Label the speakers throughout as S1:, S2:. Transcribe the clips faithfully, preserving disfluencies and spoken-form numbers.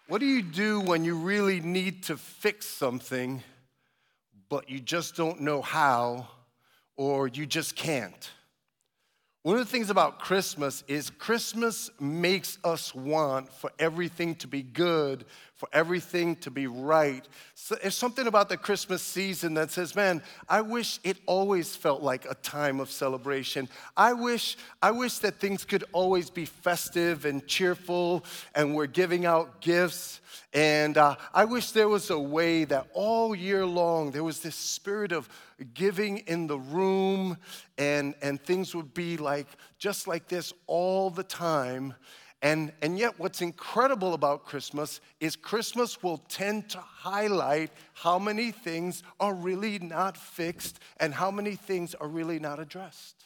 S1: What do you do when you really need to fix something, but you just don't know how, or you just can't? One of the things about Christmas is Christmas makes us want for everything to be good, for everything to be right. So there's something about the Christmas season that says, man, I wish it always felt like a time of celebration. I wish, I wish that things could always be festive and cheerful, and we're giving out gifts. And uh, I wish there was a way that all year long there was this spirit of giving in the room, and, and things would be like just like this all the time. And, and yet what's incredible about Christmas is Christmas will tend to highlight how many things are really not fixed and how many things are really not addressed.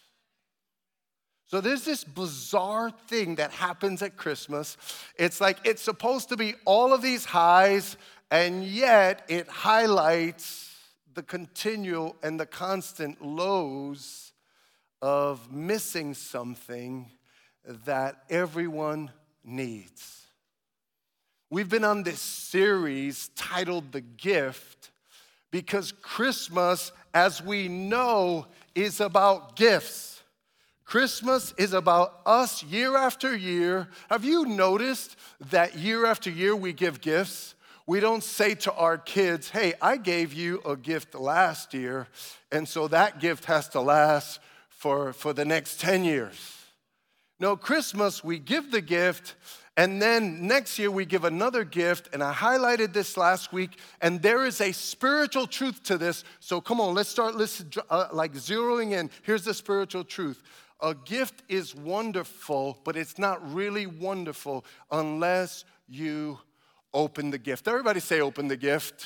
S1: So there's this bizarre thing that happens at Christmas. It's like it's supposed to be all of these highs, and yet it highlights the continual and the constant lows of missing something that everyone needs. We've been on this series titled The Gift because Christmas, as we know, is about gifts. Christmas is about us year after year. Have you noticed that year after year we give gifts? We don't say to our kids, hey, I gave you a gift last year, and so that gift has to last for, for the next ten years. No, Christmas, we give the gift, and then next year we give another gift, and I highlighted this last week, and there is a spiritual truth to this. So come on, let's start listen, uh, like zeroing in. Here's the spiritual truth. A gift is wonderful, but it's not really wonderful unless you open the gift. Everybody say open the gift.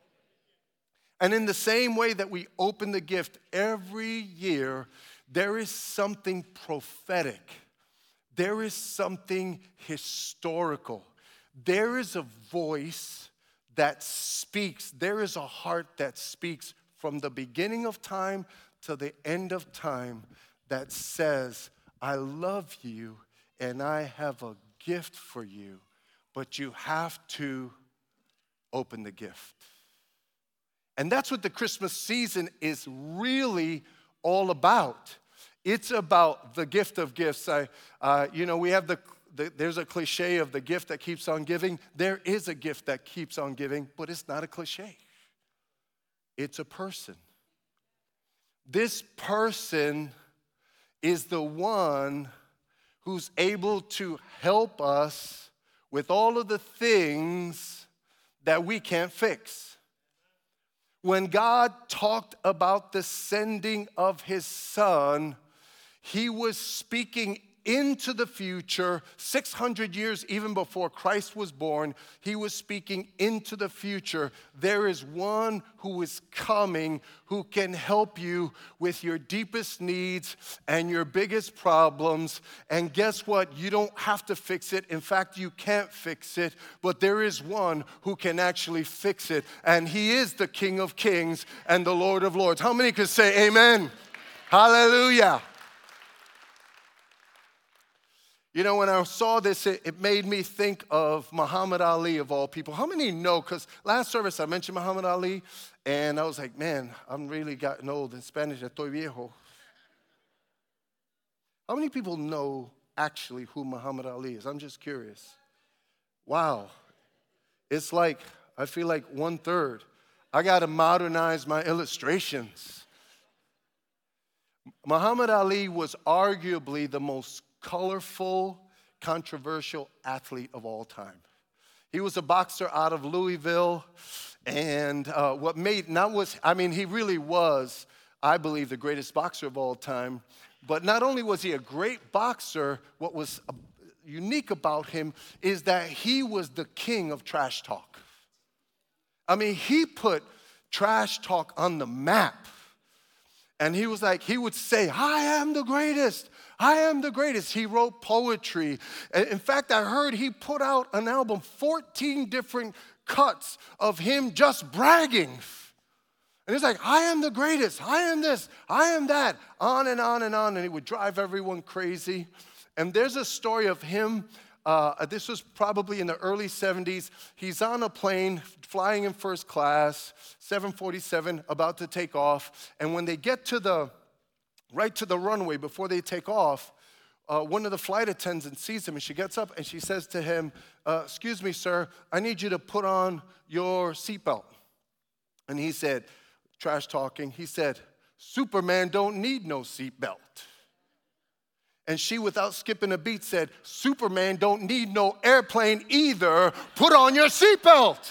S1: And in the same way that we open the gift every year, there is something prophetic. There is something historical. There is a voice that speaks. There is a heart that speaks from the beginning of time to the end of time that says, I love you and I have a gift for you, but you have to open the gift. And that's what the Christmas season is really all about. It's about the gift of gifts. I, uh, you know, we have the, the, there's a cliche of the gift that keeps on giving. There is a gift that keeps on giving, but it's not a cliche. It's a person. This person is the one who's able to help us with all of the things that we can't fix. When God talked about the sending of his son, he was speaking into the future, six hundred years even before Christ was born. He was speaking into the future. There is one who is coming who can help you with your deepest needs and your biggest problems. And guess what? You don't have to fix it. In fact, you can't fix it. But there is one who can actually fix it. And he is the King of Kings and the Lord of Lords. How many could say amen? Hallelujah. You know, when I saw this, it, it made me think of Muhammad Ali, of all people. How many know? Because last service I mentioned Muhammad Ali, and I was like, man, I'm really gotten old. In Spanish, estoy viejo. How many people know actually who Muhammad Ali is? I'm just curious. Wow. It's like, I feel like one third. I got to modernize my illustrations. Muhammad Ali was arguably the most colorful, controversial athlete of all time. He was a boxer out of Louisville, and uh, what made, not was, I mean, he really was, I believe, the greatest boxer of all time, but not only was he a great boxer, what was uh, unique about him is that he was the king of trash talk. I mean, he put trash talk on the map, and he was like, he would say, I am the greatest. I am the greatest. He wrote poetry. In fact, I heard he put out an album, fourteen different cuts of him just bragging. And he's like, I am the greatest. I am this. I am that. On and on and on. And he would drive everyone crazy. And there's a story of him Uh, this was probably in the early seventies. He's on a plane, flying in first class, seven forty-seven, about to take off. And when they get to the, right to the runway before they take off, uh, one of the flight attendants sees him, and she gets up and she says to him, uh, excuse me, sir, I need you to put on your seatbelt. And he said, trash talking, he said, Superman don't need no seatbelt. And she, without skipping a beat, said, Superman don't need no airplane either. Put on your seatbelt.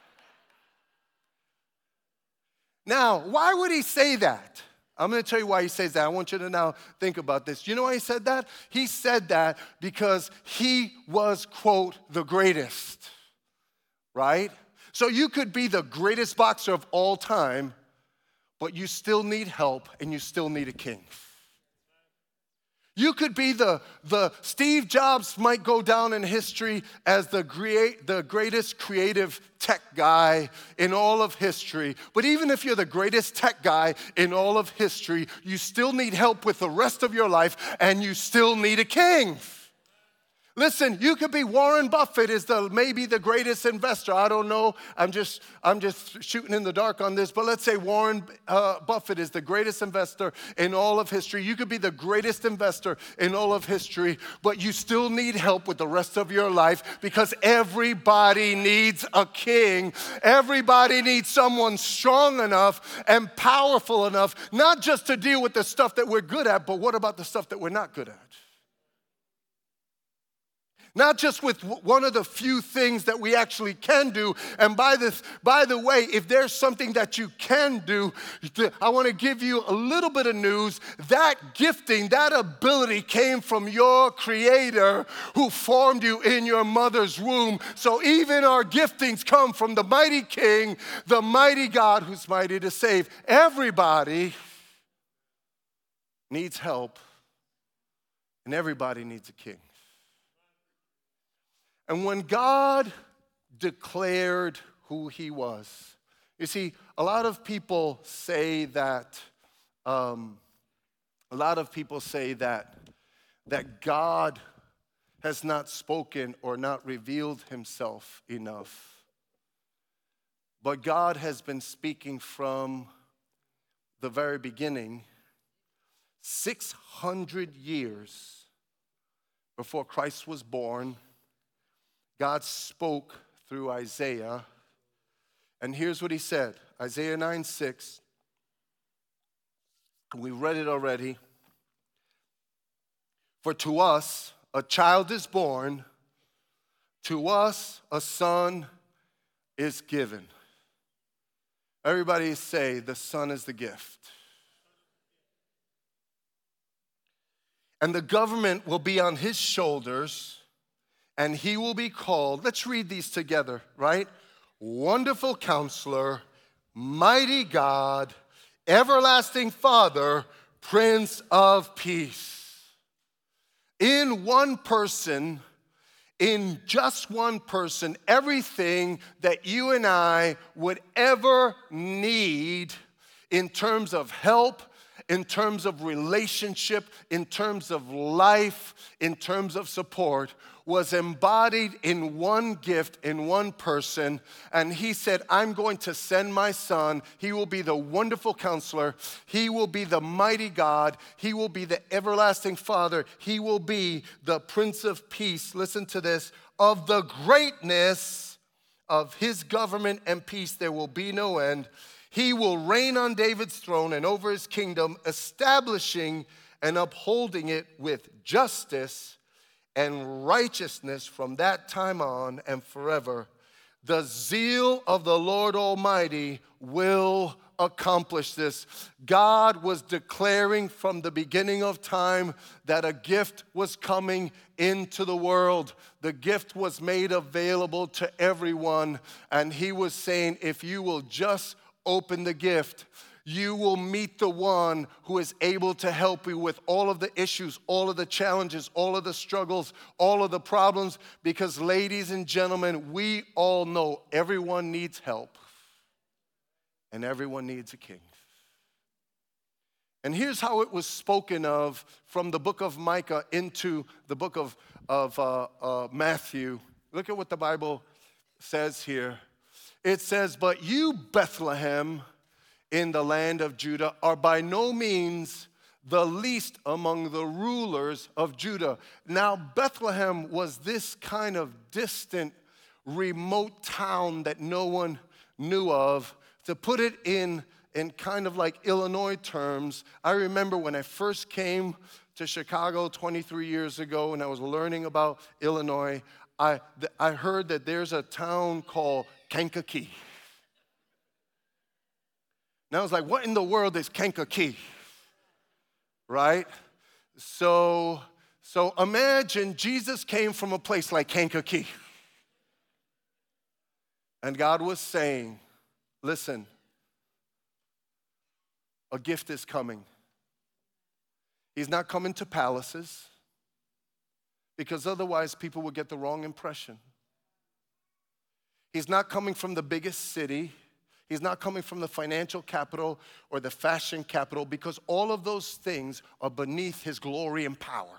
S1: Now, why would he say that? I'm going to tell you why he says that. I want you to now think about this. You know why he said that? He said that because he was, quote, the greatest, right? So you could be the greatest boxer of all time, but you still need help and you still need a king. You could be the, the Steve Jobs might go down in history as the, great, the greatest creative tech guy in all of history. But even if you're the greatest tech guy in all of history, you still need help with the rest of your life, and you still need a king. Listen, you could be Warren Buffett is the maybe the greatest investor. I don't know. I'm just I'm just shooting in the dark on this. But let's say Warren uh, Buffett is the greatest investor in all of history. You could be the greatest investor in all of history, but you still need help with the rest of your life because everybody needs a king. Everybody needs someone strong enough and powerful enough, not just to deal with the stuff that we're good at, but what about the stuff that we're not good at? Not just with one of the few things that we actually can do. And by this, by the way, if there's something that you can do, I want to give you a little bit of news. That gifting, that ability came from your Creator who formed you in your mother's womb. So even our giftings come from the mighty King, the mighty God who's mighty to save. Everybody needs help, and everybody needs a king. And when God declared who he was, you see, a lot of people say that, um, a lot of people say that, that God has not spoken or not revealed himself enough. But God has been speaking from the very beginning, six hundred years before Christ was born. God spoke through Isaiah, and here's what he said. Isaiah nine six, we read it already. For to us a child is born, to us a son is given. Everybody say, the son is the gift. And the government will be on his shoulders, and he will be called, let's read these together, right? Wonderful Counselor, Mighty God, Everlasting Father, Prince of Peace. In one person, in just one person, everything that you and I would ever need in terms of help, in terms of relationship, in terms of life, in terms of support, was embodied in one gift, in one person. And he said, I'm going to send my son. He will be the wonderful counselor. He will be the mighty God. He will be the everlasting Father. He will be the Prince of Peace. Listen to this. Of the greatness of his government and peace, there will be no end. He will reign on David's throne and over his kingdom, establishing and upholding it with justice and righteousness from that time on and forever. The zeal of the Lord Almighty will accomplish this. God was declaring from the beginning of time that a gift was coming into the world. The gift was made available to everyone, and he was saying, if you will just open the gift, you will meet the one who is able to help you with all of the issues, all of the challenges, all of the struggles, all of the problems. Because, ladies and gentlemen, we all know everyone needs help and everyone needs a king. And here's how it was spoken of from the book of Micah into the book of, of uh, uh, Matthew. Look at what the Bible says here. It says, "But you, Bethlehem, in the land of Judah, are by no means the least among the rulers of Judah." Now, Bethlehem was this kind of distant, remote town that no one knew of. To put it in, in kind of like Illinois terms, I remember when I first came to Chicago twenty-three years ago and I was learning about Illinois, I, I heard that there's a town called Kankakee. And I was like, what in the world is Kankakee? Right? So, so imagine Jesus came from a place like Kankakee. And God was saying, listen, a gift is coming. He's not coming to palaces, because otherwise people would get the wrong impression. He's not coming from the biggest city. He's not coming from the financial capital or the fashion capital, because all of those things are beneath his glory and power.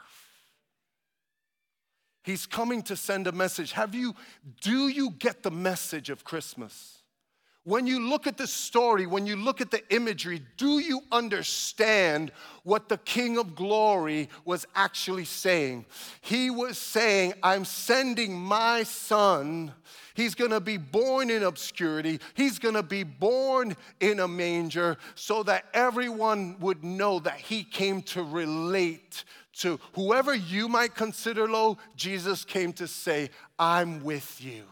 S1: He's coming to send a message. Have you, do you get the message of Christmas? When you look at the story, when you look at the imagery, do you understand what the King of Glory was actually saying? He was saying, I'm sending my son. He's going to be born in obscurity. He's going to be born in a manger so that everyone would know that he came to relate to whoever you might consider low. Jesus came to say, I'm with you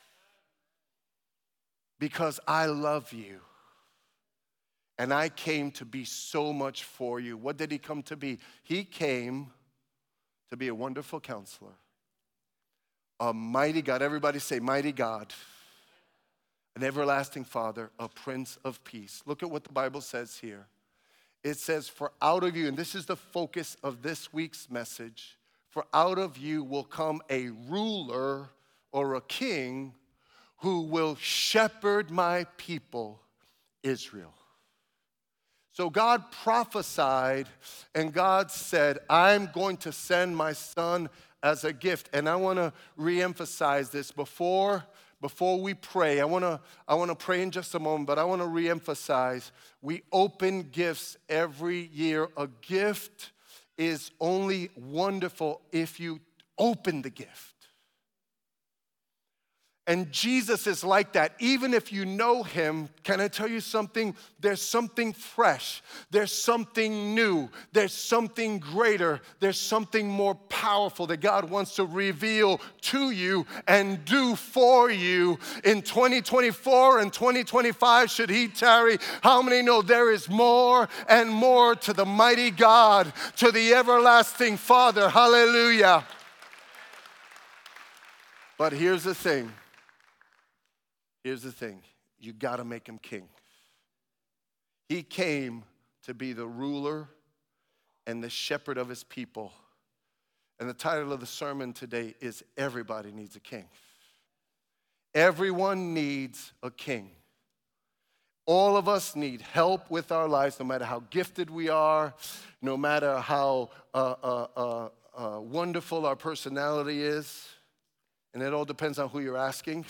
S1: because I love you. And I came to be so much for you. What did he come to be? He came to be a wonderful counselor, a mighty God. Everybody say, mighty God. An everlasting Father, a Prince of Peace. Look at what the Bible says here. It says, for out of you, and this is the focus of this week's message, for out of you will come a ruler or a king who will shepherd my people, Israel. So God prophesied, and God said, I'm going to send my son as a gift. And I want to reemphasize this before, before we pray. I want to I want to pray in just a moment, but I want to reemphasize, we open gifts every year. A gift is only wonderful if you open the gift. And Jesus is like that. Even if you know him, can I tell you something? There's something fresh. There's something new. There's something greater. There's something more powerful that God wants to reveal to you and do for you in twenty twenty-four and twenty twenty-five, should he tarry. How many know there is more and more to the mighty God, to the everlasting Father? Hallelujah. But here's the thing. Here's the thing, you gotta make him king. He came to be the ruler and the shepherd of his people. And the title of the sermon today is Everybody Needs a King. Everyone needs a king. All of us need help with our lives, no matter how gifted we are, no matter how uh, uh, uh, uh, wonderful our personality is. And it all depends on who you're asking.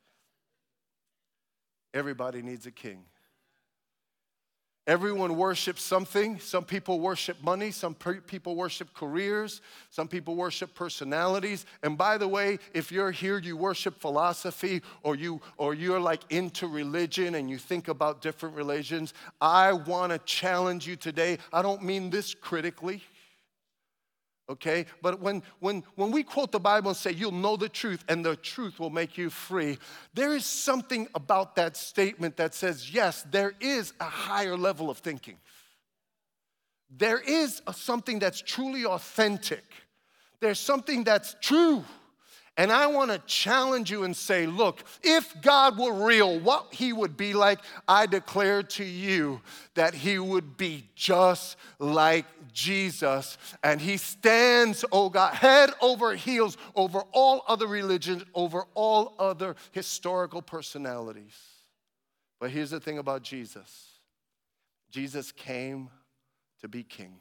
S1: Everybody needs a king. Everyone worships something. Some people worship money. Some people worship careers. Some people worship personalities. And by the way, if you're here, you worship philosophy, or you or you're like into religion and you think about different religions, I want to challenge you today. I don't mean this critically. Okay, but when, when, when we quote the Bible and say, you'll know the truth and the truth will make you free, there is something about that statement that says, yes, there is a higher level of thinking. There is a, something that's truly authentic. There's something that's true. And I want to challenge you and say, look, if God were real, what he would be like, I declare to you that he would be just like Jesus. And he stands, oh God, head over heels over all other religions, over all other historical personalities. But here's the thing about Jesus. Jesus came to be king.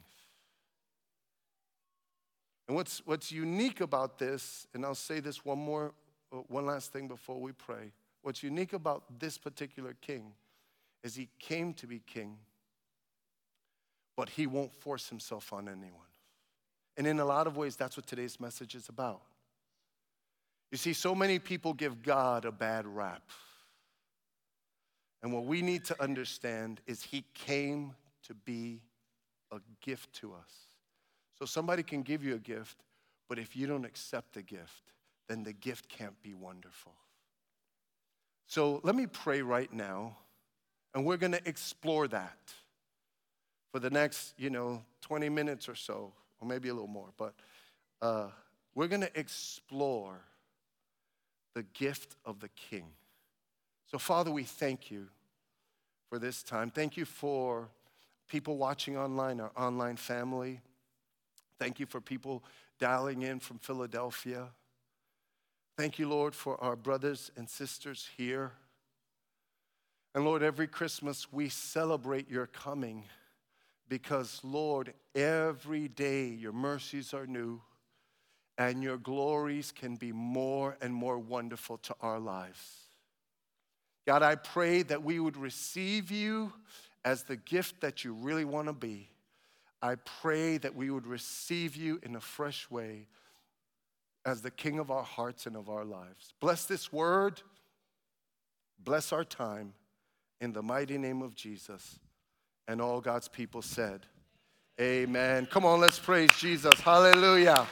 S1: And what's, what's unique about this, and I'll say this one more, one last thing before we pray. What's unique about this particular king is he came to be king, but he won't force himself on anyone. And in a lot of ways, that's what today's message is about. You see, so many people give God a bad rap. And what we need to understand is he came to be a gift to us. So somebody can give you a gift, but if you don't accept the gift, then the gift can't be wonderful. So let me pray right now, and we're going to explore that for the next, you know, twenty minutes or so, or maybe a little more. But uh, we're going to explore the gift of the King. So, Father, we thank you for this time. Thank you for people watching online, our online family. Thank you for people dialing in from Philadelphia. Thank you, Lord, for our brothers and sisters here. And Lord, every Christmas we celebrate your coming because, Lord, every day your mercies are new and your glories can be more and more wonderful to our lives. God, I pray that we would receive you as the gift that you really want to be. I pray that we would receive you in a fresh way as the King of our hearts and of our lives. Bless this word. Bless our time. In the mighty name of Jesus. And all God's people said, amen. Come on, let's praise Jesus. Hallelujah.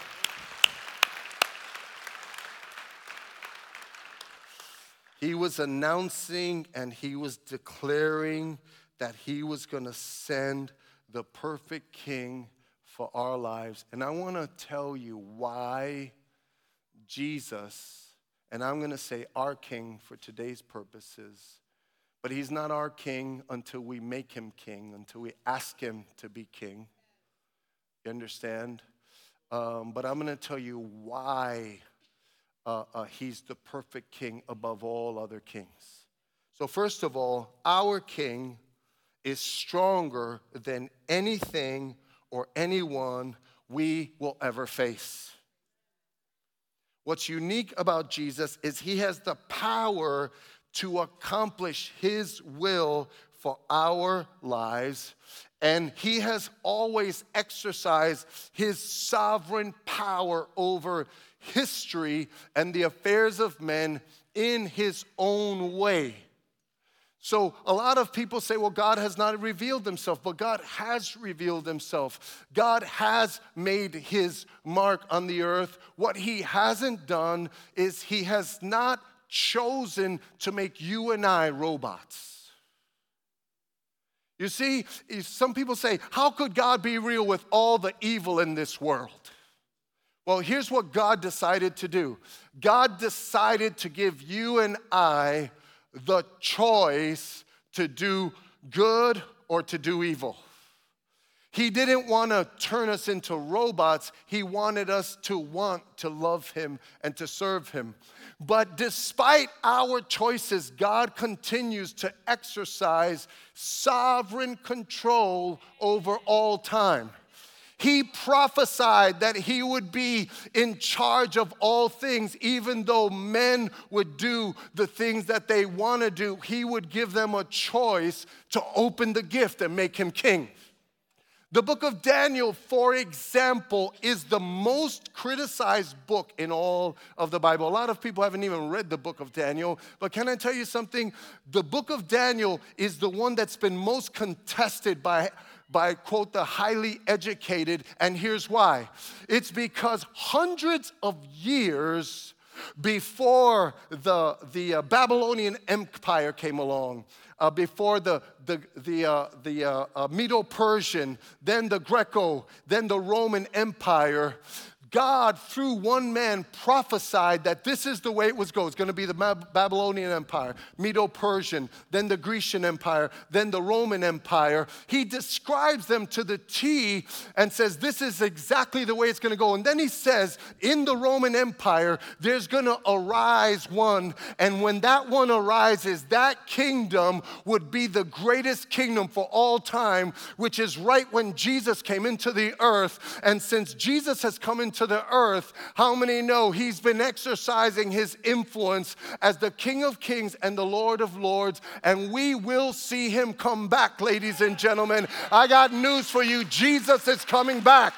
S1: He was announcing and he was declaring that he was going to send the perfect king for our lives. And I want to tell you why Jesus, and I'm going to say our king for today's purposes, but he's not our king until we make him king, until we ask him to be king. You understand? Um, but I'm going to tell you why uh, uh, he's the perfect king above all other kings. So first of all, our king is stronger than anything or anyone we will ever face. What's unique about Jesus is he has the power to accomplish his will for our lives, and he has always exercised his sovereign power over history and the affairs of men in his own way. So a lot of people say, well, God has not revealed himself, but God has revealed himself. God has made his mark on the earth. What he hasn't done is he has not chosen to make you and I robots. You see, some people say, how could God be real with all the evil in this world? Well, here's what God decided to do. God decided to give you and I the choice to do good or to do evil. He didn't want to turn us into robots. He wanted us to want to love him and to serve him. But despite our choices, God continues to exercise sovereign control over all time. He prophesied that he would be in charge of all things, even though men would do the things that they want to do. He would give them a choice to open the gift and make him king. The book of Daniel, for example, is the most criticized book in all of the Bible. A lot of people haven't even read the book of Daniel, but can I tell you something? The book of Daniel is the one that's been most contested by by, quote, the highly educated, and here's why. It's because hundreds of years before the, the uh, Babylonian Empire came along, uh, before the, the, the, uh, the uh, uh, Medo-Persian, then the Greco, then the Roman Empire, God, through one man, prophesied that this is the way it was going. It's going to be the Babylonian Empire, Medo-Persian, then the Grecian Empire, then the Roman Empire. He describes them to the T and says this is exactly the way it's going to go. And then he says, in the Roman Empire, there's going to arise one. And when that one arises, that kingdom would be the greatest kingdom for all time, which is right when Jesus came into the earth. And since Jesus has come into the earth, how many know he's been exercising his influence as the King of Kings and the Lord of Lords? And we will see him come back, ladies and gentlemen. I got news for you. Jesus is coming back.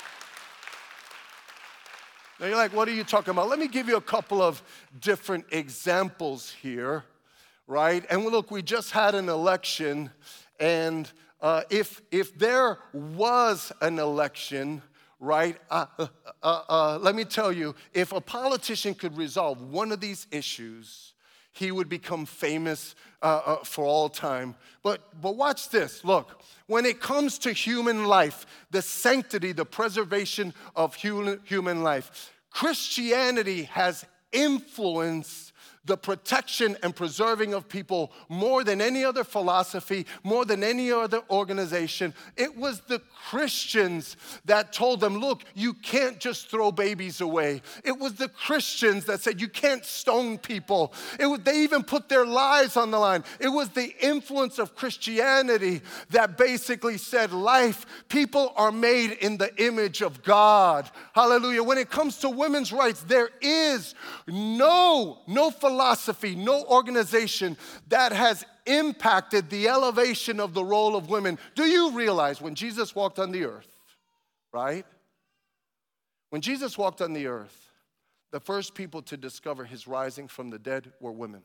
S1: Now you're like, what are you talking about? Let me give you a couple of different examples here, right? And look, we just had an election, and uh, if if there was an election, right, uh, uh, uh, uh, let me tell you, if a politician could resolve one of these issues, he would become famous uh, uh, for all time. But, but watch this. Look, when it comes to human life, the sanctity, the preservation of human, human life, Christianity has influenced the protection and preserving of people more than any other philosophy, more than any other organization. It was the Christians that told them, look, you can't just throw babies away. It was the Christians that said you can't stone people. It was, they even put their lives on the line. It was the influence of Christianity that basically said life, people are made in the image of God. Hallelujah. When it comes to women's rights, there is no, no philosophy philosophy, no organization that has impacted the elevation of the role of women. Do you realize when Jesus walked on the earth, right? When Jesus walked on the earth, the first people to discover his rising from the dead were women.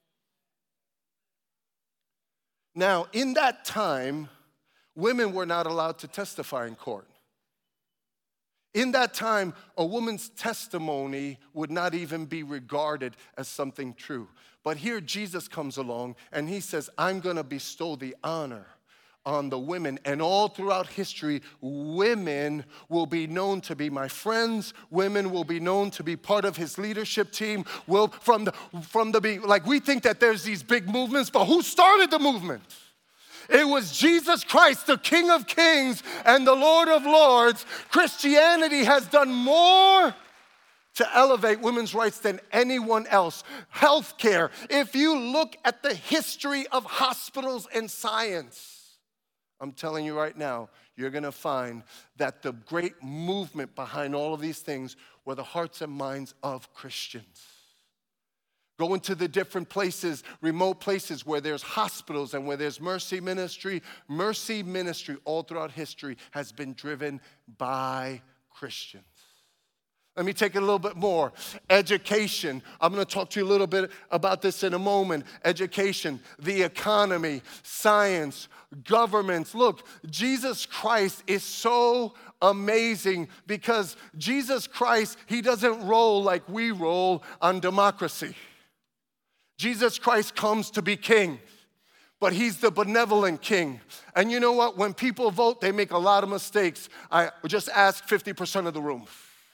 S1: Now, in that time, women were not allowed to testify in court. In that time, a woman's testimony would not even be regarded as something true. But here Jesus comes along and he says, I'm going to bestow the honor on the women. And all throughout history, women will be known to be my friends. Women will be known to be part of his leadership team. Will from the, from the, like we think that there's these big movements, but who started the movement? It was Jesus Christ, the King of Kings and the Lord of Lords. Christianity has done more to elevate women's rights than anyone else. Healthcare. If you look at the history of hospitals and science, I'm telling you right now, you're going to find that the great movement behind all of these things were the hearts and minds of Christians. Go into the different places, remote places where there's hospitals and where there's mercy ministry. Mercy ministry all throughout history has been driven by Christians. Let me take it a little bit more. Education. I'm going to talk to you a little bit about this in a moment. Education, the economy, science, governments. Look, Jesus Christ is so amazing because Jesus Christ, he doesn't roll like we roll on democracy. Jesus Christ comes to be king, but he's the benevolent king. And you know what? When people vote, they make a lot of mistakes. I just ask fifty percent of the room,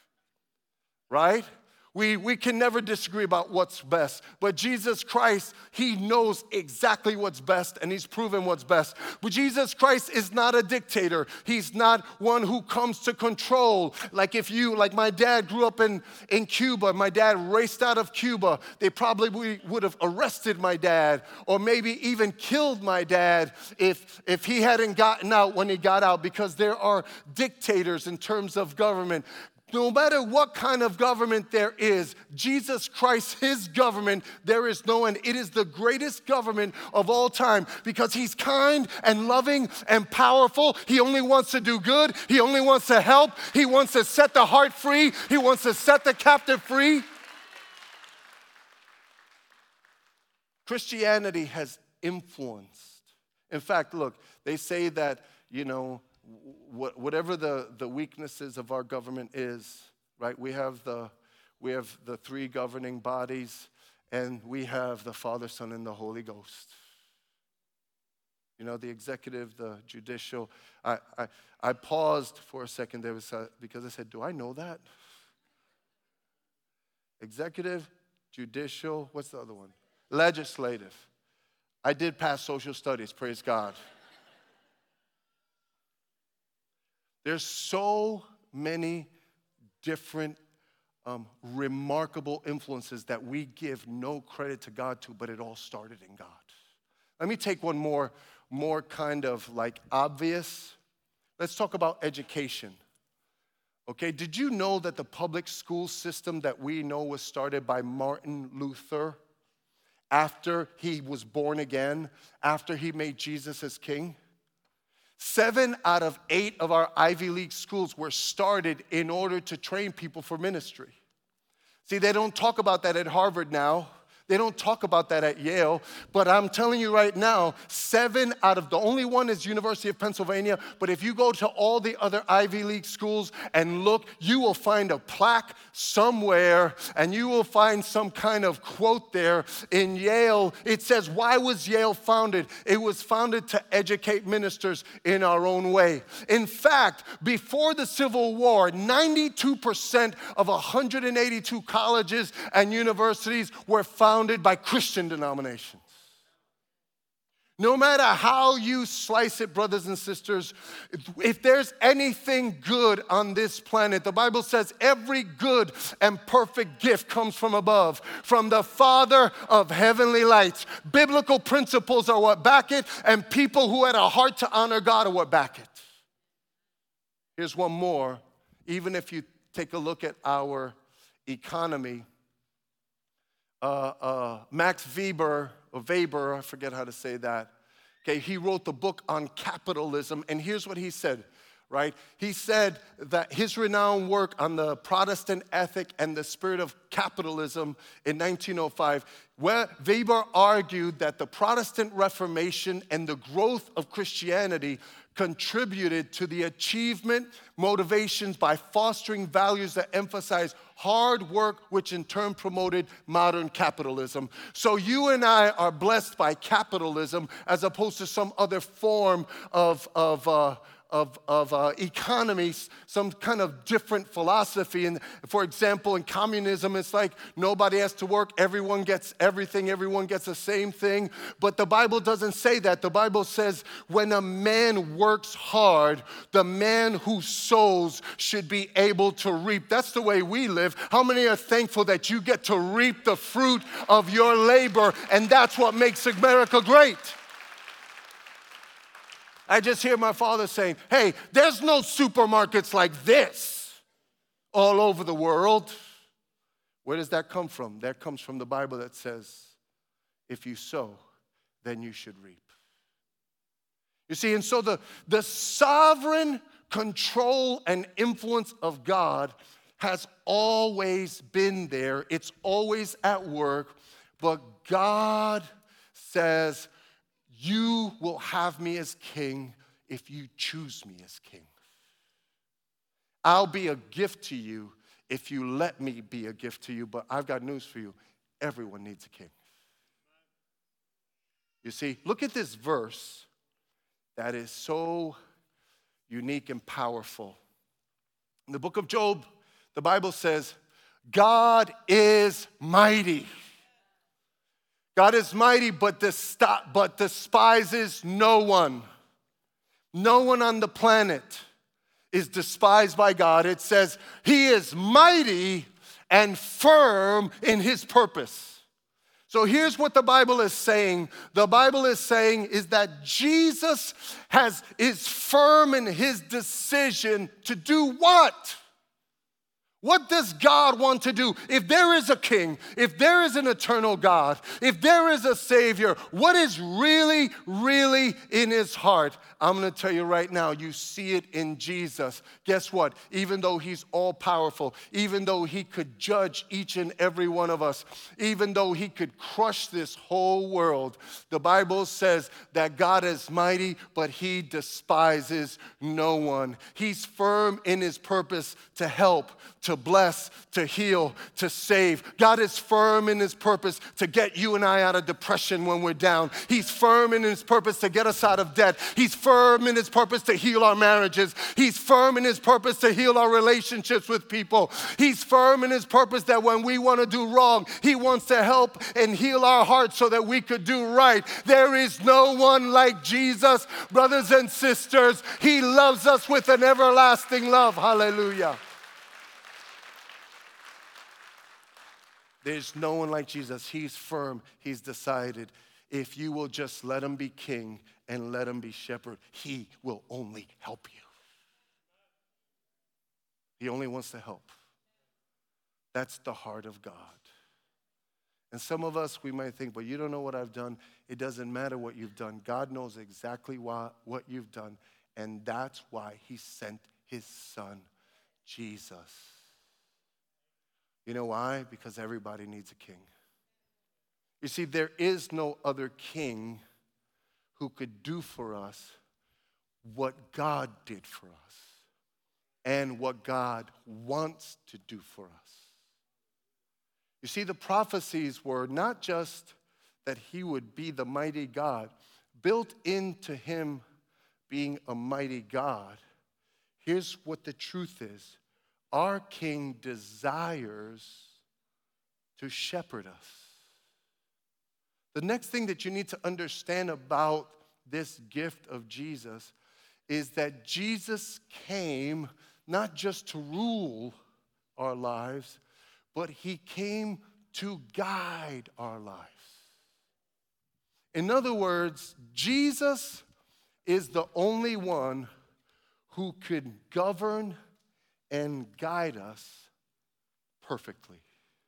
S1: right? We, we can never disagree about what's best. But Jesus Christ, he knows exactly what's best, and he's proven what's best. But Jesus Christ is not a dictator. He's not one who comes to control. Like if you, like my dad grew up in, in Cuba. My dad raced out of Cuba. They probably would have arrested my dad or maybe even killed my dad if, if he hadn't gotten out when he got out, because there are dictators in terms of government. No matter what kind of government there is, Jesus Christ, his government, there is no end. It is the greatest government of all time because he's kind and loving and powerful. He only wants to do good. He only wants to help. He wants to set the heart free. He wants to set the captive free. Christianity has influenced. In fact, look, they say that, you know, whatever the, the weaknesses of our government is, right? We have the we have the three governing bodies, and we have the Father, Son, and the Holy Ghost. You know, the executive, the judicial. I, I, I paused for a second there was, uh, because I said, do I know that? Executive, judicial, what's the other one? Legislative. I did pass social studies, praise God. There's so many different um, remarkable influences that we give no credit to God to, but it all started in God. Let me take one more, more kind of like obvious. Let's talk about education. Okay, did you know that the public school system that we know was started by Martin Luther after he was born again, after he made Jesus as king? Seven out of eight of our Ivy League schools were started in order to train people for ministry. See, they don't talk about that at Harvard now. They don't talk about that at Yale, but I'm telling you right now, seven out of, the only one is University of Pennsylvania, but if you go to all the other Ivy League schools and look, you will find a plaque somewhere, and you will find some kind of quote there. In Yale, it says, why was Yale founded? It was founded to educate ministers in our own way. In fact, before the Civil War, ninety-two percent of one hundred eighty-two colleges and universities were founded by Christian denominations. No matter how you slice it, brothers and sisters, if there's anything good on this planet, the Bible says every good and perfect gift comes from above, from the Father of heavenly lights. Biblical principles are what back it, and people who had a heart to honor God are what back it. Here's one more. Even if you take a look at our economy, Uh, uh, Max Weber, or Weber, I forget how to say that. Okay, he wrote the book on capitalism, and here's what he said, right? He said that his renowned work on the Protestant ethic and the spirit of capitalism in nineteen oh five, where Weber argued that the Protestant Reformation and the growth of Christianity contributed to the achievement motivations by fostering values that emphasize hard work, which in turn promoted modern capitalism. So you and I are blessed by capitalism as opposed to some other form of, of uh, of, of uh, economies, some kind of different philosophy. And for example, in communism, it's like nobody has to work, everyone gets everything, everyone gets the same thing. But the Bible doesn't say that. The Bible says when a man works hard, the man who sows should be able to reap. That's the way we live. How many are thankful that you get to reap the fruit of your labor? And that's what makes America great. I just hear my father saying, hey, there's no supermarkets like this all over the world. Where does that come from? That comes from the Bible that says, if you sow, then you should reap. You see, and so the, the sovereign control and influence of God has always been there. It's always at work. But God says, you will have me as king if you choose me as king. I'll be a gift to you if you let me be a gift to you, but I've got news for you. Everyone needs a king. You see, look at this verse that is so unique and powerful. In the book of Job, the Bible says, God is mighty. God is mighty, but, dest- but despises no one. No one on the planet is despised by God. It says he is mighty and firm in his purpose. So here's what the Bible is saying. The Bible is saying is that Jesus has, is firm in his decision to do what? What does God want to do? If there is a king, if there is an eternal God, if there is a Savior, what is really, really in his heart? I'm going to tell you right now, you see it in Jesus. Guess what? Even though he's all-powerful, even though he could judge each and every one of us, even though he could crush this whole world, the Bible says that God is mighty, but he despises no one. He's firm in his purpose to help, to to bless, to heal, to save. God is firm in his purpose to get you and I out of depression when we're down. He's firm in his purpose to get us out of debt. He's firm in his purpose to heal our marriages. He's firm in his purpose to heal our relationships with people. He's firm in his purpose that when we want to do wrong, he wants to help and heal our hearts so that we could do right. There is no one like Jesus, brothers and sisters. He loves us with an everlasting love. Hallelujah. There's no one like Jesus. He's firm. He's decided. If you will just let him be king and let him be shepherd, he will only help you. He only wants to help. That's the heart of God. And some of us, we might think, but you don't know what I've done. It doesn't matter what you've done. God knows exactly why, what you've done. And that's why he sent his son, Jesus. You know why? Because everybody needs a king. You see, there is no other king who could do for us what God did for us and what God wants to do for us. You see, the prophecies were not just that he would be the mighty God. Built into him being a mighty God, here's what the truth is. Our king desires to shepherd us. The next thing that you need to understand about this gift of Jesus is that Jesus came not just to rule our lives, but he came to guide our lives. In other words, Jesus is the only one who could govern and guide us perfectly.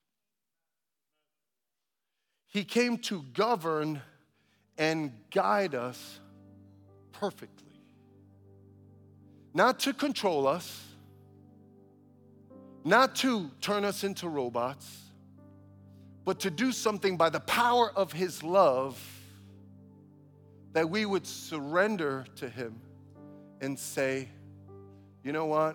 S1: He came to govern and guide us perfectly. Not to control us, not to turn us into robots, but to do something by the power of his love that we would surrender to him and say, you know what?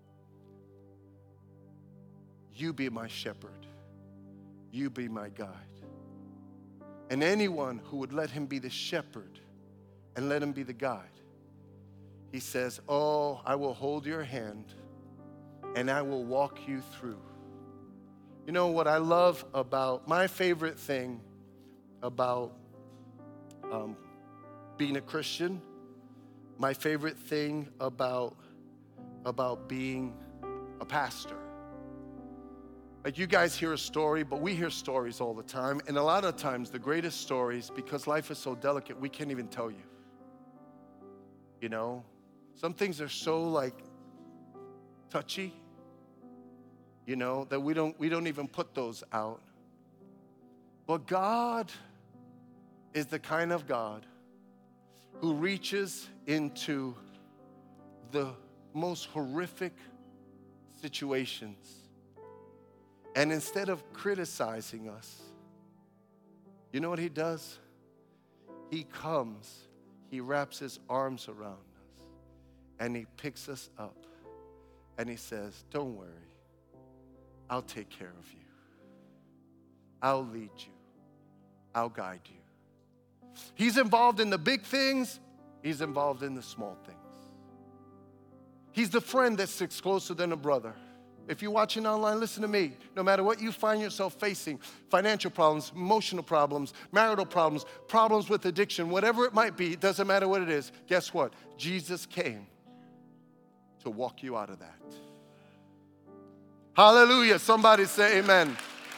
S1: You be my shepherd. You be my guide. And anyone who would let him be the shepherd and let him be the guide, he says, oh, I will hold your hand and I will walk you through. You know what I love about, my favorite thing about um, being a Christian, my favorite thing about, about being a pastor. Like you guys hear a story, but we hear stories all the time. And a lot of times the greatest stories, because life is so delicate, we can't even tell you. You know, some things are so like touchy, you know, that we don't we don't even put those out. But God is the kind of God who reaches into the most horrific situations. And instead of criticizing us, you know what he does? He comes, he wraps his arms around us, and he picks us up, and he says, don't worry, I'll take care of you. I'll lead you. I'll guide you. He's involved in the big things. He's involved in the small things. He's the friend that sticks closer than a brother. If you're watching online, listen to me. No matter what you find yourself facing, financial problems, emotional problems, marital problems, problems with addiction, whatever it might be, it doesn't matter what it is. Guess what? Jesus came to walk you out of that. Hallelujah. Somebody say amen.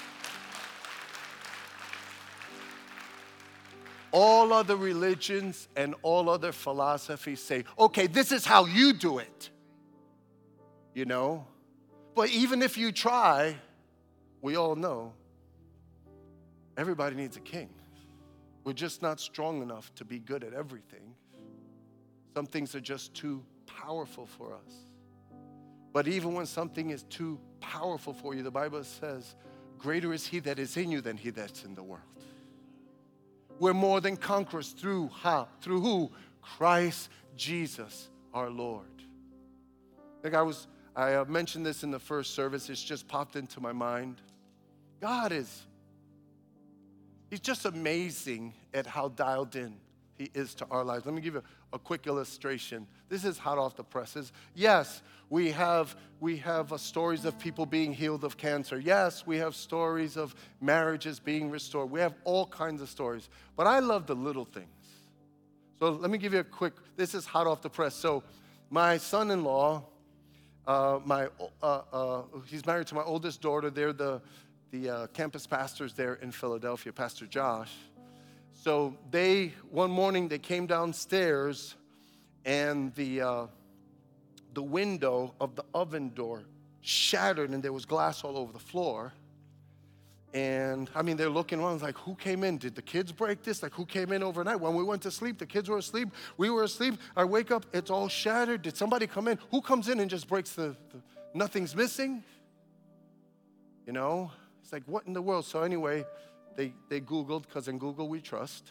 S1: All other religions and all other philosophies say, okay, this is how you do it. You know? But even if you try, we all know everybody needs a king. We're just not strong enough to be good at everything. Some things are just too powerful for us. But even when something is too powerful for you, the Bible says, greater is he that is in you than he that's in the world. We're more than conquerors through how? Through who? Christ Jesus our Lord. Like I was, I uh, mentioned this in the first service. It's just popped into my mind. God is, he's just amazing at how dialed in he is to our lives. Let me give you a, a quick illustration. This is hot off the presses. Yes, we have, we have uh, stories of people being healed of cancer. Yes, we have stories of marriages being restored. We have all kinds of stories. But I love the little things. So let me give you a quick, this is hot off the press. So my son-in-law, uh, my, uh, uh, he's married to my oldest daughter. They're the, the uh, campus pastors there in Philadelphia, Pastor Josh. So they, one morning they came downstairs and the, uh, the window of the oven door shattered and there was glass all over the floor. And, I mean, they're looking around, like, who came in? Did the kids break this? Like, who came in overnight? When we went to sleep, the kids were asleep. We were asleep. I wake up, it's all shattered. Did somebody come in? Who comes in and just breaks the, the nothing's missing? You know? It's like, what in the world? So anyway, they, they Googled, because in Google we trust.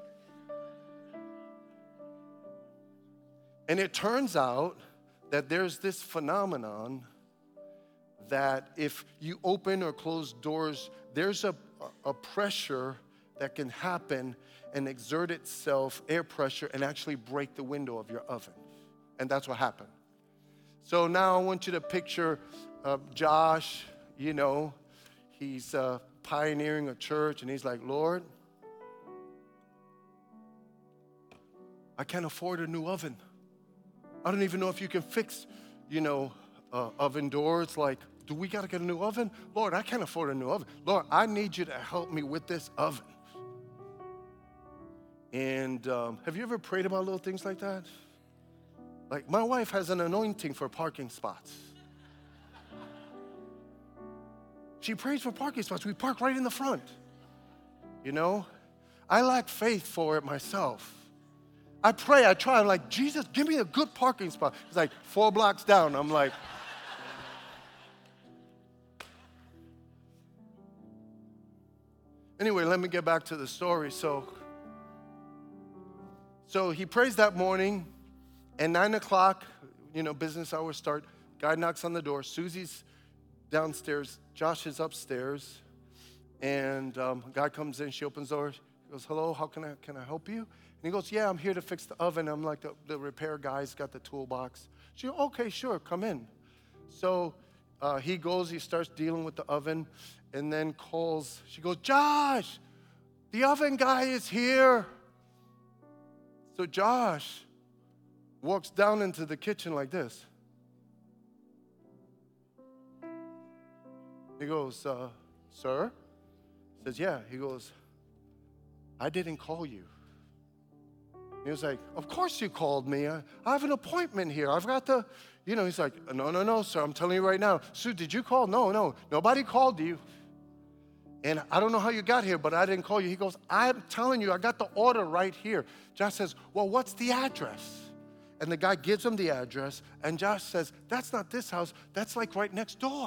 S1: And it turns out that there's this phenomenon that if you open or close doors, there's a, a pressure that can happen and exert itself, air pressure, and actually break the window of your oven. And that's what happened. So now I want you to picture uh, Josh, you know, he's uh, pioneering a church, and he's like, Lord, I can't afford a new oven. I don't even know if you can fix, you know, uh, oven doors. Like, do we got to get a new oven? Lord, I can't afford a new oven. Lord, I need you to help me with this oven. And um, have you ever prayed about little things like that? Like, my wife has an anointing for parking spots. She prays for parking spots. We park right in the front. You know? I lack faith for it myself. I pray, I try. I'm like, Jesus, give me a good parking spot. It's like four blocks down. I'm like... Anyway, let me get back to the story. So, so he prays that morning, and nine o'clock, you know, business hours start. Guy knocks on the door. Susie's downstairs. Josh is upstairs. And um, guy comes in. She opens the door. She goes, hello, how can I, can I help you? And he goes, yeah, I'm here to fix the oven. I'm like, the, the repair guy's got the toolbox. She goes, okay, sure, come in. So uh, he goes, he starts dealing with the oven. And then calls, she goes, Josh, the oven guy is here. So Josh walks down into the kitchen like this. He goes, uh, sir? He says, yeah. He goes, I didn't call you. He was like, of course you called me. I, I have an appointment here. I've got the, you know, he's like, no, no, no, sir. I'm telling you right now. Sue, did you call? No, no. Nobody called you. And I don't know how you got here, but I didn't call you. He goes, I'm telling you, I got the order right here. Josh says, well, what's the address? And the guy gives him the address, and Josh says, that's not this house. That's like right next door.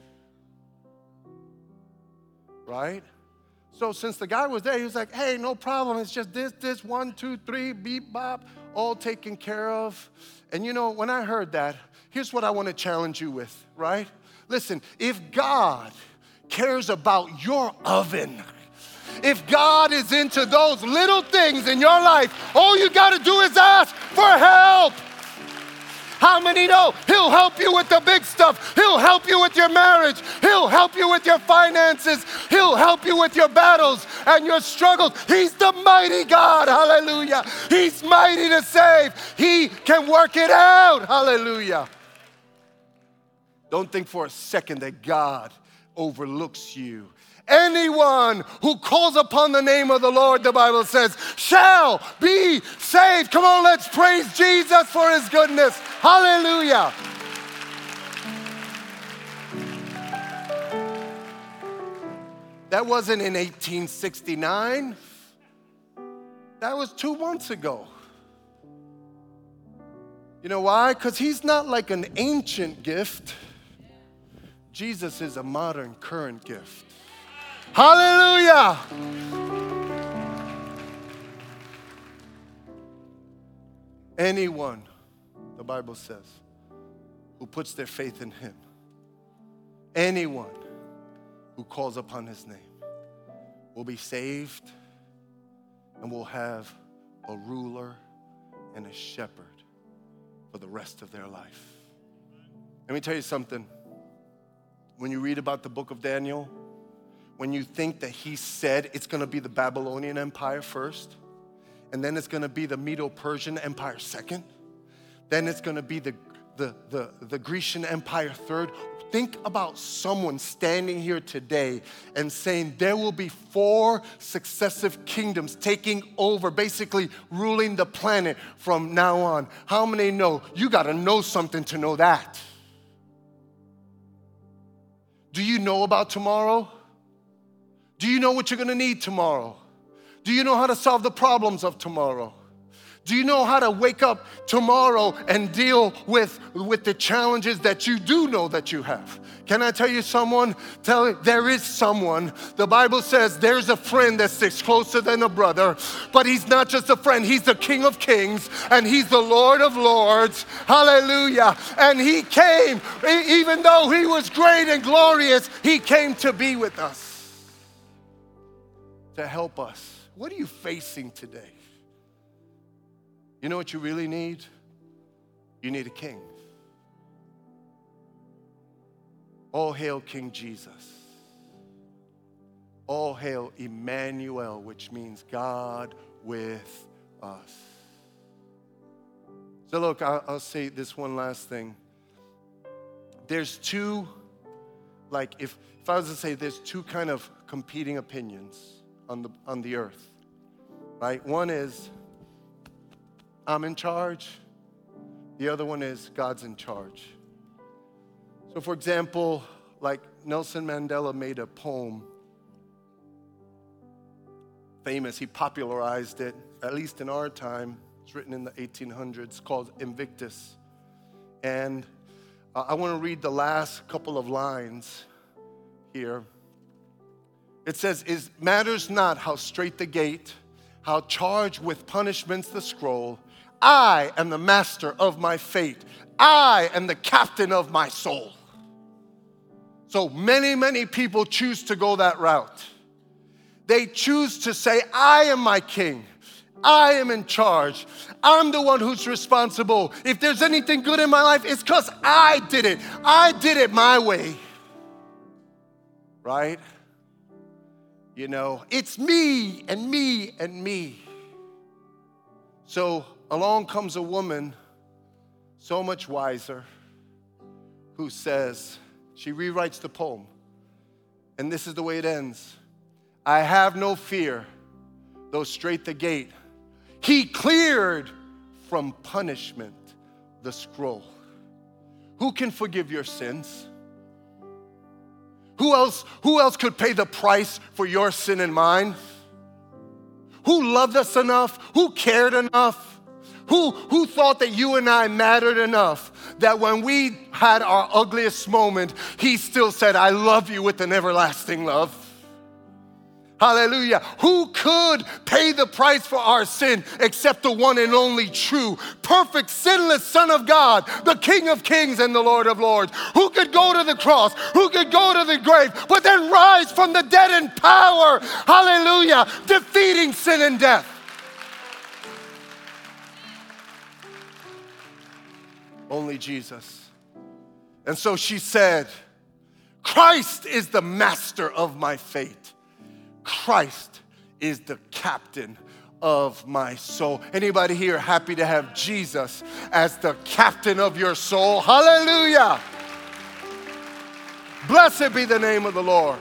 S1: Right? So since the guy was there, he was like, hey, no problem. It's just this, this, one, two, three, beep, bop, all taken care of. And you know, when I heard that, here's what I want to challenge you with, right? Listen, if God cares about your oven, if God is into those little things in your life, all you got to do is ask for help. How many know He'll help you with the big stuff? He'll help you with your marriage. He'll help you with your finances. He'll help you with your battles and your struggles. He's the mighty God. Hallelujah. He's mighty to save. He can work it out. Hallelujah. Don't think for a second that God overlooks you. Anyone who calls upon the name of the Lord, the Bible says, shall be saved. Come on, let's praise Jesus for His goodness. Hallelujah. That wasn't in eighteen sixty-nine. That was two months ago. You know why? Because He's not like an ancient gift. Jesus is a modern, current gift. Hallelujah! Anyone, the Bible says, who puts their faith in him. Anyone who calls upon his name will be saved and will have a ruler and a shepherd for the rest of their life. Let me tell you something. When you read about the book of Daniel, when you think that he said it's going to be the Babylonian Empire first, and then it's going to be the Medo-Persian Empire second, then it's going to be the, the, the, the Grecian Empire third. Think about someone standing here today and saying there will be four successive kingdoms taking over, basically ruling the planet from now on. How many know? You got to know something to know that. Do you know about tomorrow? Do you know what you're going to need tomorrow? Do you know how to solve the problems of tomorrow? Do you know how to wake up tomorrow and deal with, with the challenges that you do know that you have? Can I tell you someone? Tell there is someone. The Bible says there's a friend that sticks closer than a brother, but he's not just a friend. He's the King of Kings and he's the Lord of Lords. Hallelujah. And he came, even though he was great and glorious, he came to be with us, to help us. What are you facing today? You know what you really need? You need a king. All hail King Jesus. All hail Emmanuel, which means God with us. So look, I'll, I'll say this one last thing. There's two, like if, if I was to say there's two kind of competing opinions on the, on the earth, right? One is, I'm in charge. The other one is God's in charge. So for example, like Nelson Mandela made a poem, famous, he popularized it, at least in our time. It's written in the eighteen hundreds, called Invictus. And uh, I want to read the last couple of lines here. It says, "It matters not how straight the gate, how charged with punishments the scroll. I am the master of my fate. I am the captain of my soul." So many, many people choose to go that route. They choose to say, I am my king. I am in charge. I'm the one who's responsible. If there's anything good in my life, it's because I did it. I did it my way. Right? You know, it's me and me and me. So along comes a woman so much wiser who says, she rewrites the poem, and this is the way it ends. I have no fear, though straight the gate. He cleared from punishment the scroll. Who can forgive your sins? Who else, who else could pay the price for your sin and mine? Who loved us enough? Who cared enough? Who, who thought that you and I mattered enough that when we had our ugliest moment, he still said, I love you with an everlasting love? Hallelujah. Who could pay the price for our sin except the one and only true, perfect, sinless Son of God, the King of Kings and the Lord of Lords? Who could go to the cross? Who could go to the grave, but then rise from the dead in power? Hallelujah. Defeating sin and death. Only Jesus. And so she said, Christ is the master of my fate. Christ is the captain of my soul. Anybody here happy to have Jesus as the captain of your soul? Hallelujah. Blessed be the name of the Lord.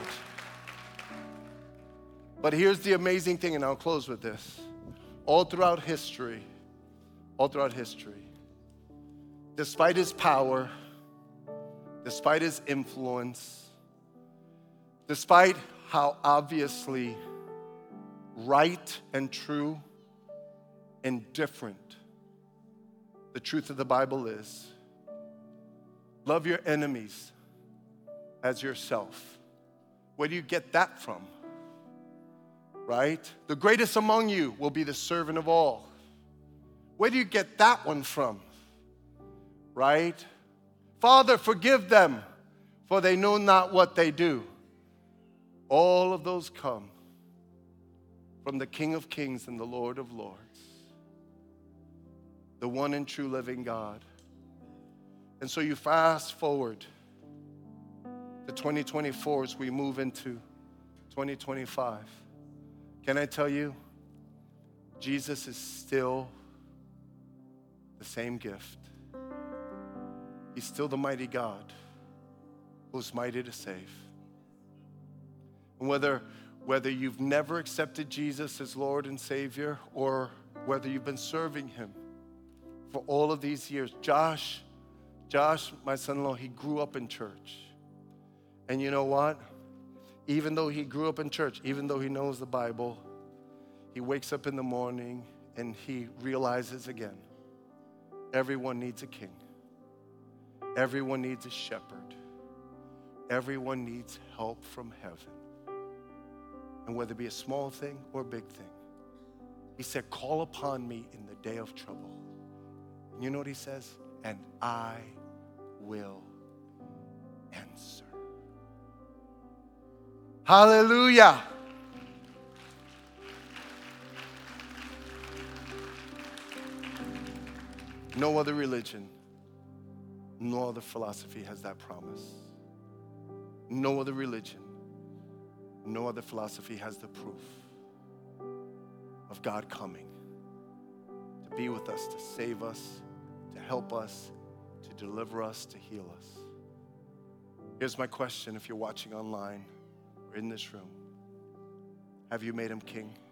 S1: But here's the amazing thing, and I'll close with this. All throughout history, all throughout history, despite his power, despite his influence, despite how obviously right and true and different the truth of the Bible is, love your enemies as yourself. Where do you get that from? Right? The greatest among you will be the servant of all. Where do you get that one from? Right? Father, forgive them, for they know not what they do. All of those come from the King of Kings and the Lord of Lords, the one and true living God. And so you fast forward to twenty twenty-four as we move into twenty twenty-five. Can I tell you, Jesus is still the same gift. He's still the mighty God who's mighty to save. And whether, whether you've never accepted Jesus as Lord and Savior, or whether you've been serving him for all of these years, Josh, Josh, my son-in-law, he grew up in church. And you know what? Even though he grew up in church, even though he knows the Bible, he wakes up in the morning and he realizes again, everyone needs a king. Everyone needs a shepherd. Everyone needs help from heaven. And whether it be a small thing or a big thing, he said, call upon me in the day of trouble. And you know what he says? And I will answer. Hallelujah. No other religion, no other philosophy has that promise. No other religion, no other philosophy has the proof of God coming to be with us, to save us, to help us, to deliver us, to heal us. Here's my question if you're watching online or in this room. Have you made him king?